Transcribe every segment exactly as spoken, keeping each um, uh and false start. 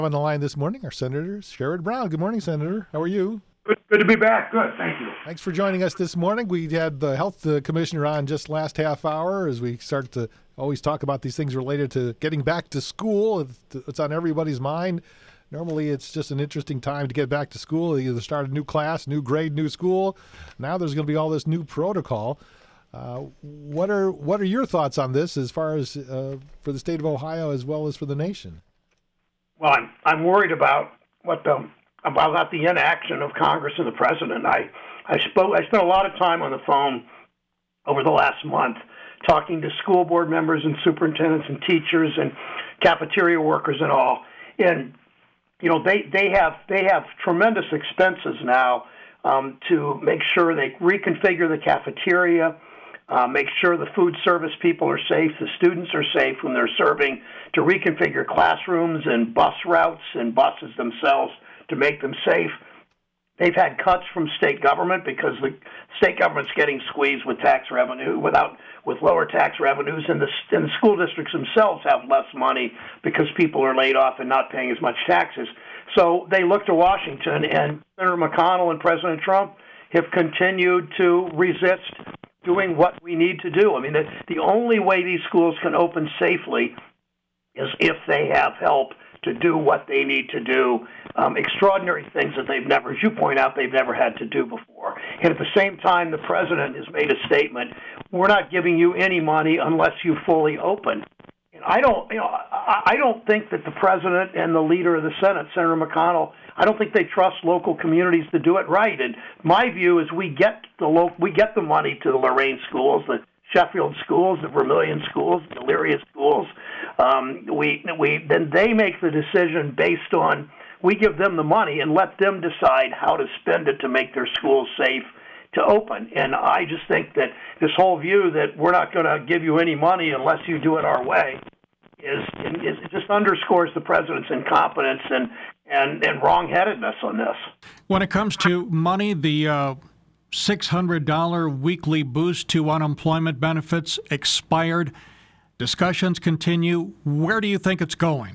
On the line this morning, our Senator Sherrod Brown. Good morning, Senator. How are you? Good, good to be back. Good, thank you. Thanks for joining us this morning. We had the Health uh, Commissioner on just last half hour as we start to always talk about these things related to getting back to school. It's, it's on everybody's mind. Normally, it's just an interesting time to get back to school. You either start a new class, new grade, new school. Now there's going to be all this new protocol. Uh, what are what are your thoughts on this as far as uh, for the state of Ohio as well as for the nation? Well, I'm I'm worried about what the about the inaction of Congress and the president. I I spoke I spent a lot of time on the phone over the last month talking to school board members and superintendents and teachers and cafeteria workers and all. And you know they, they have they have tremendous expenses now um, to make sure they reconfigure the cafeteria. Uh, make sure the food service people are safe, the students are safe when they're serving, to reconfigure classrooms and bus routes and buses themselves to make them safe. They've had cuts from state government because the state government's getting squeezed with tax revenue, without with lower tax revenues, and the, and the school districts themselves have less money because people are laid off and not paying as much taxes. So they look to Washington, and Senator McConnell and President Trump have continued to resist doing what we need to do. I mean, the, the only way these schools can open safely is if they have help to do what they need to do, um, extraordinary things that they've never, as you point out, they've never had to do before. And at the same time, the president has made a statement, we're not giving you any money unless you fully open. And I don't, you know, I, I don't think that the president and the leader of the Senate, Senator McConnell, I don't think they trust local communities to do it right. And my view is we get the lo- we get the money to the Lorain schools, the Sheffield schools, the Vermilion schools, the Elyria schools. Um, we we then they make the decision based on, we give them the money and let them decide how to spend it to make their schools safe to open. And I just think that this whole view that we're not going to give you any money unless you do it our way is, is it just underscores the president's incompetence and, and, and wrong-headedness on this. When it comes to money, the uh, six hundred dollars weekly boost to unemployment benefits expired. Discussions continue. Where do you think it's going?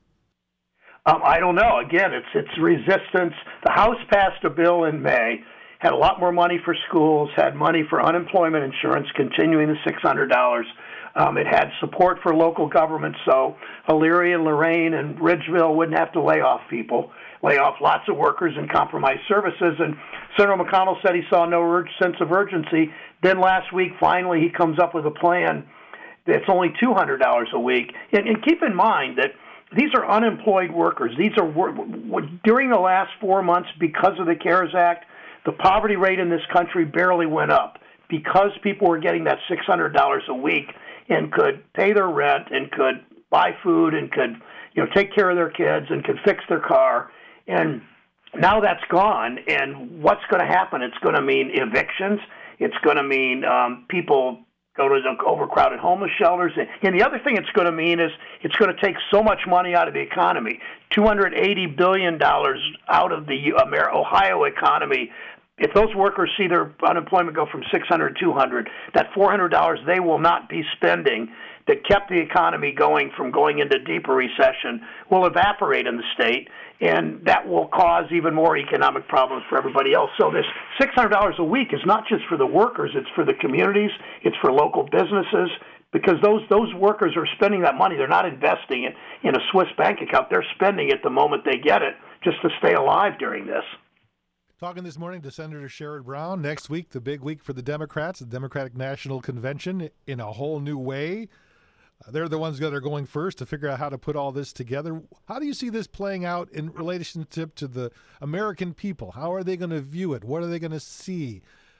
Um, I don't know. Again, it's it's resistance. The House passed a bill in May, had a lot more money for schools, had money for unemployment insurance, continuing the six hundred dollars. Um, it had support for local government, so Elyria and Lorain and Ridgeville wouldn't have to lay off people, lay off lots of workers and compromise services. And Senator McConnell said he saw no urge, sense of urgency. Then last week, finally, he comes up with a plan that's only two hundred dollars a week. And, and keep in mind that these are unemployed workers. These are during the last four months, because of the CARES Act, the poverty rate in this country barely went up because people were getting that six hundred dollars a week and could pay their rent and could buy food and could, you know, take care of their kids and could fix their car. And now that's gone. And what's going to happen? It's going to mean evictions. It's going to mean um, people go to the overcrowded homeless shelters. And the other thing it's going to mean is it's going to take so much money out of the economy, two hundred eighty billion dollars out of the Ohio economy. If those workers see their unemployment go from six hundred to two hundred, that four hundred dollars they will not be spending that kept the economy going from going into deeper recession will evaporate in the state, and that will cause even more economic problems for everybody else. So this six hundred dollars a week is not just for the workers, it's for the communities, it's for local businesses, because those those workers are spending that money. They're not investing it in a Swiss bank account. They're spending it the moment they get it just to stay alive during this. Talking this morning to Senator Sherrod Brown. Next week, the big week for the Democrats, the Democratic National Convention, in a whole new way. Uh, they're the ones that are going first to figure out how to put all this together. How do you see this playing out in relationship to the American people? How are they going to view it? What are they going to see?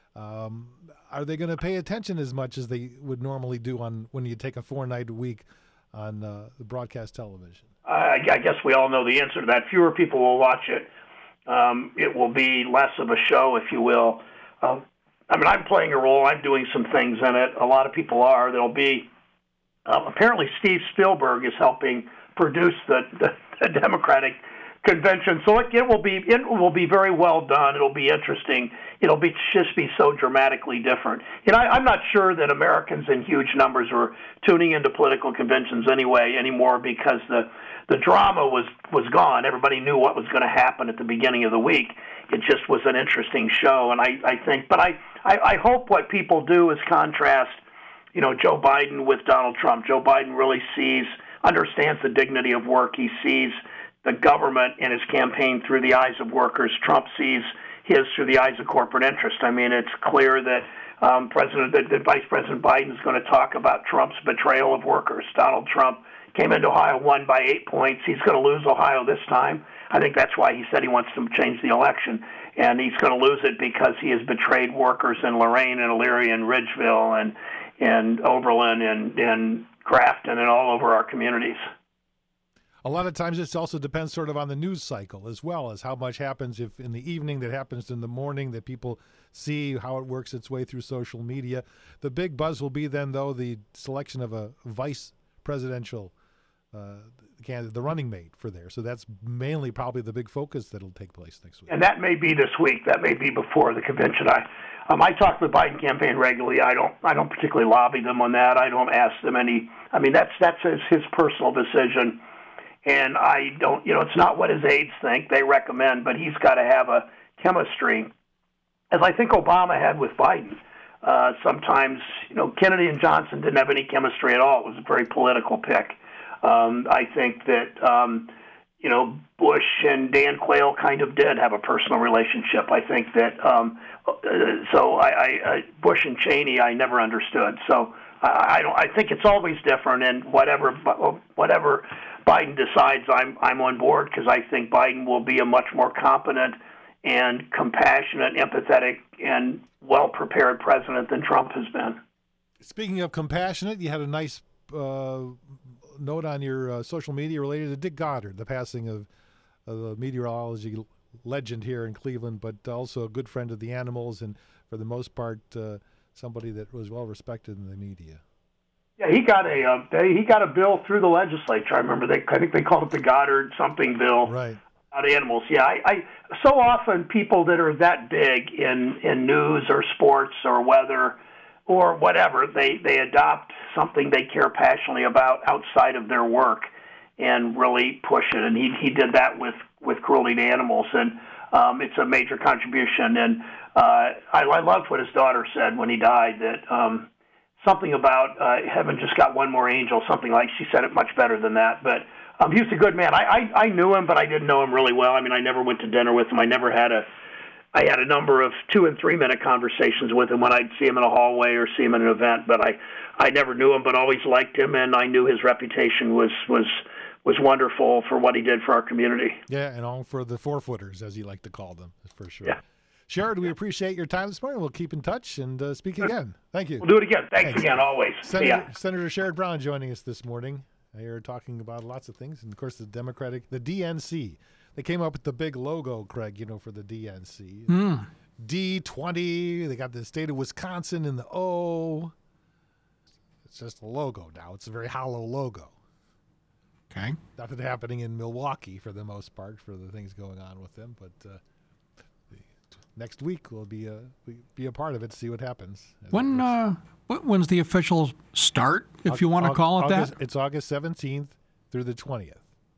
Um, are they going to pay attention as much as they would normally do on when you take a four-night week on uh, the broadcast television? I, I guess we all know the answer to that. Fewer people will watch it. Um, it will be less of a show, if you will. Um, I mean, I'm playing a role. I'm doing some things in it. A lot of people are. There'll be uh, apparently Steve Spielberg is helping produce the, the, the Democratic convention. So it, it will be it will be very well done. It'll be interesting. It'll be just be so dramatically different. You know, I, I'm not sure that Americans in huge numbers were tuning into political conventions anyway anymore because the the drama was was gone. Everybody knew what was going to happen at the beginning of the week. It just was an interesting show, and I, I think. But I, I, I hope what people do is contrast, you know, Joe Biden with Donald Trump. Joe Biden really sees, understands the dignity of work. He sees the government and his campaign through the eyes of workers. Trump sees his through the eyes of corporate interest. I mean, it's clear that um, President, that, that Vice President Biden is going to talk about Trump's betrayal of workers. Donald Trump came into Ohio, won by eight points. He's going to lose Ohio this time. I think that's why he said he wants to change the election. And he's going to lose it because he has betrayed workers in Lorain and Elyria and Ridgeville and, and Oberlin and, and Grafton and all over our communities. A lot of times this also depends sort of on the news cycle as well as how much happens if in the evening that happens in the morning that people see how it works its way through social media. The big buzz will be then, though, the selection of a vice presidential uh, candidate, the running mate for there. So that's mainly probably the big focus that'll take place next week. And that may be this week. That may be before the convention. I um, I talk to the Biden campaign regularly. I don't I don't particularly lobby them on that. I don't ask them any. I mean, that's that's his, his personal decision. And I don't, you know, it's not what his aides think. They recommend, but he's got to have a chemistry, as I think Obama had with Biden. Uh, sometimes, you know, Kennedy and Johnson didn't have any chemistry at all. It was a very political pick. Um, I think that, um, you know, Bush and Dan Quayle kind of did have a personal relationship. I think that, um, uh, so I, I, I, Bush and Cheney, I never understood. So I, I don't. I think it's always different, and whatever, whatever Biden decides, I'm I'm on board because I think Biden will be a much more competent and compassionate, empathetic, and well-prepared president than Trump has been. Speaking of compassionate, you had a nice uh, note on your uh, social media related to Dick Goddard, the passing of, of the meteorology legend here in Cleveland, but also a good friend of the animals and, for the most part, uh, somebody that was well respected in the media. Yeah, he got a uh, they, he got a bill through the legislature. I remember they I think they called it the Goddard something bill. Right. About animals. Yeah, I, I so often people that are that big in, in news or sports or weather or whatever, they, they adopt something they care passionately about outside of their work and really push it. And he he did that with, with cruelty to animals, and um, it's a major contribution. And uh, I, I loved what his daughter said when he died, that um, something about uh, heaven just got one more angel, something like, she said it much better than that. But um, he was a good man. I, I, I knew him, but I didn't know him really well. I mean, I never went to dinner with him. I never had a, I had a number of two and three minute conversations with him when I'd see him in a hallway or see him at an event, but I, I never knew him, but always liked him, and I knew his reputation was, was, was wonderful for what he did for our community. Yeah, and all for the four-footers, as you like to call them, for sure. Yeah. Sherrod, we appreciate your time this morning. We'll keep in touch and uh, speak again. Thank you. We'll do it again. Thanks, Thanks. again, always. Senator, Yeah. Senator Sherrod Brown joining us this morning. Here talking about lots of things, and of course the Democratic, the D N C. They came up with the big logo, Craig, you know, for the D N C. Mm. D twenty. They got the state of Wisconsin in the O. It's just a logo now. It's a very hollow logo. Okay. Nothing happening in Milwaukee for the most part for the things going on with them, but uh, the, next week we'll be a we be a part of it. See what happens. When uh, wh- when's the official start, if you want to Aug- call it August, that? It's August seventeenth through the twentieth.